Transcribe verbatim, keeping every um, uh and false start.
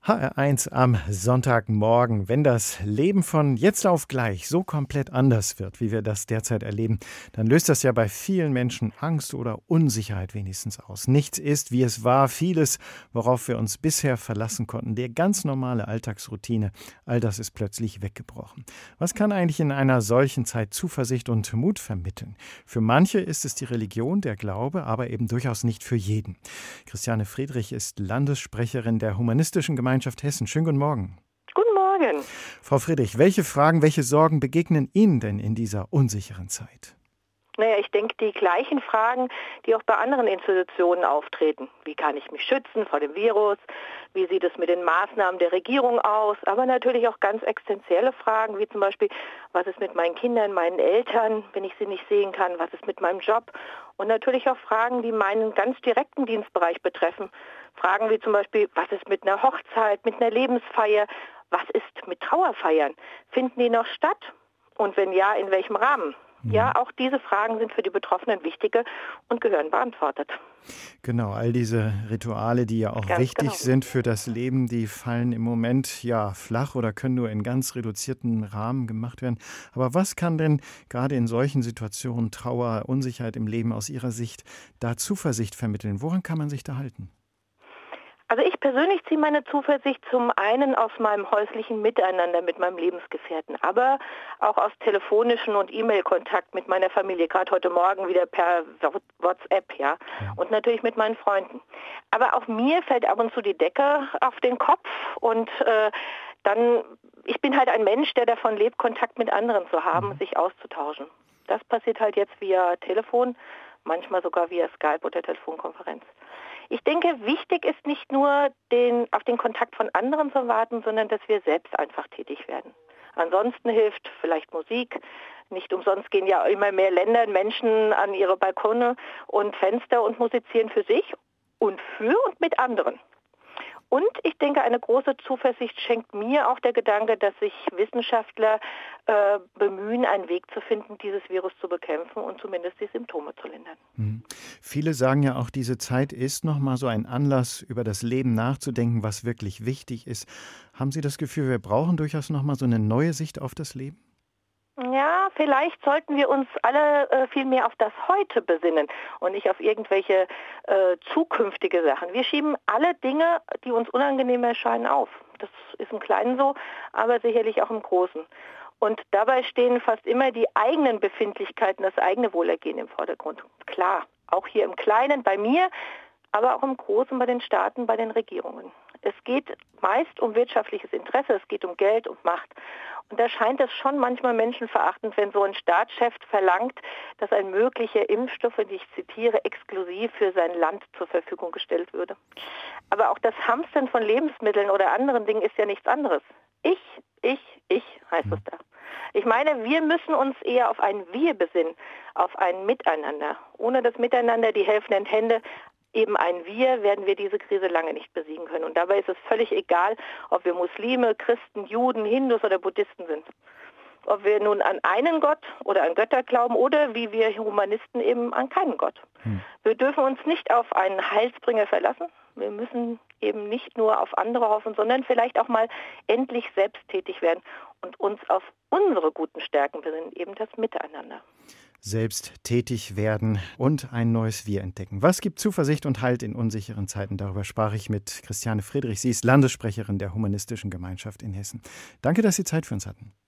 H R eins am Sonntagmorgen. Wenn das Leben von jetzt auf gleich so komplett anders wird, wie wir das derzeit erleben, dann löst das ja bei vielen Menschen Angst oder Unsicherheit wenigstens aus. Nichts ist, wie es war. Vieles, worauf wir uns bisher verlassen konnten, der ganz normale Alltagsroutine, all das ist plötzlich weggebrochen. Was kann eigentlich in einer solchen Zeit Zuversicht und Mut vermitteln? Für manche ist es die Religion, der Glaube, aber eben durchaus nicht für jeden. Christiane Friedrich ist Landessprecherin der Humanistischen Gemeinschaft Hessen. Schönen guten Morgen. Guten Morgen. Frau Friedrich, welche Fragen, welche Sorgen begegnen Ihnen denn in dieser unsicheren Zeit? Naja, ich denke, die gleichen Fragen, die auch bei anderen Institutionen auftreten. Wie kann ich mich schützen vor dem Virus? Wie sieht es mit den Maßnahmen der Regierung aus? Aber natürlich auch ganz existenzielle Fragen, wie zum Beispiel, was ist mit meinen Kindern, meinen Eltern, wenn ich sie nicht sehen kann? Was ist mit meinem Job? Und natürlich auch Fragen, die meinen ganz direkten Dienstbereich betreffen. Fragen wie zum Beispiel, was ist mit einer Hochzeit, mit einer Lebensfeier? Was ist mit Trauerfeiern? Finden die noch statt? Und wenn ja, in welchem Rahmen? Ja, auch diese Fragen sind für die Betroffenen wichtige und gehören beantwortet. Genau, all diese Rituale, die ja auch Ganz wichtig genau. sind für das Leben, die fallen im Moment ja flach oder können nur in ganz reduzierten Rahmen gemacht werden. Aber was kann denn gerade in solchen Situationen Trauer, Unsicherheit im Leben aus Ihrer Sicht da Zuversicht vermitteln? Woran kann man sich da halten? Also ich persönlich ziehe meine Zuversicht zum einen aus meinem häuslichen Miteinander mit meinem Lebensgefährten, aber auch aus telefonischen und E-Mail-Kontakt mit meiner Familie, gerade heute Morgen wieder per WhatsApp, ja, und natürlich mit meinen Freunden. Aber auch mir fällt ab und zu die Decke auf den Kopf und äh, dann, ich bin halt ein Mensch, der davon lebt, Kontakt mit anderen zu haben, sich auszutauschen. Das passiert halt jetzt via Telefon, manchmal sogar via Skype oder Telefonkonferenz. Ich denke, wichtig ist nicht nur, den, auf den Kontakt von anderen zu warten, sondern dass wir selbst einfach tätig werden. Ansonsten hilft vielleicht Musik. Nicht umsonst gehen ja immer mehr Länder Menschen an ihre Balkone und Fenster und musizieren für sich und für und mit anderen. Und ich denke, eine große Zuversicht schenkt mir auch der Gedanke, dass sich Wissenschaftler äh, bemühen, einen Weg zu finden, dieses Virus zu bekämpfen und zumindest die Symptome zu lindern. Mhm. Viele sagen ja auch, diese Zeit ist nochmal so ein Anlass, über das Leben nachzudenken, was wirklich wichtig ist. Haben Sie das Gefühl, wir brauchen durchaus nochmal so eine neue Sicht auf das Leben? Ja, vielleicht sollten wir uns alle äh, viel mehr auf das Heute besinnen und nicht auf irgendwelche äh, zukünftige Sachen. Wir schieben alle Dinge, die uns unangenehm erscheinen, auf. Das ist im Kleinen so, aber sicherlich auch im Großen. Und dabei stehen fast immer die eigenen Befindlichkeiten, das eigene Wohlergehen im Vordergrund. Klar, auch hier im Kleinen bei mir, aber auch im Großen bei den Staaten, bei den Regierungen. Es geht meist um wirtschaftliches Interesse, es geht um Geld und Macht. Und da scheint es schon manchmal menschenverachtend, wenn so ein Staatschef verlangt, dass ein möglicher Impfstoff, und ich zitiere, exklusiv für sein Land zur Verfügung gestellt würde. Aber auch das Hamstern von Lebensmitteln oder anderen Dingen ist ja nichts anderes. Ich, ich, ich heißt es da. Ich meine, wir müssen uns eher auf ein Wir besinnen, auf ein Miteinander. Ohne das Miteinander, die helfenden Hände, eben ein Wir, werden wir diese Krise lange nicht besiegen können. Und dabei ist es völlig egal, ob wir Muslime, Christen, Juden, Hindus oder Buddhisten sind. Ob wir nun an einen Gott oder an Götter glauben oder wie wir Humanisten eben an keinen Gott. Hm. Wir dürfen uns nicht auf einen Heilsbringer verlassen. Wir müssen eben nicht nur auf andere hoffen, sondern vielleicht auch mal endlich selbst tätig werden und uns auf unsere guten Stärken besinnen, eben das Miteinander. Selbst tätig werden und ein neues Wir entdecken. Was gibt Zuversicht und Halt in unsicheren Zeiten? Darüber sprach ich mit Christiane Friedrich. Sie ist Landessprecherin der Humanistischen Gemeinschaft in Hessen. Danke, dass Sie Zeit für uns hatten.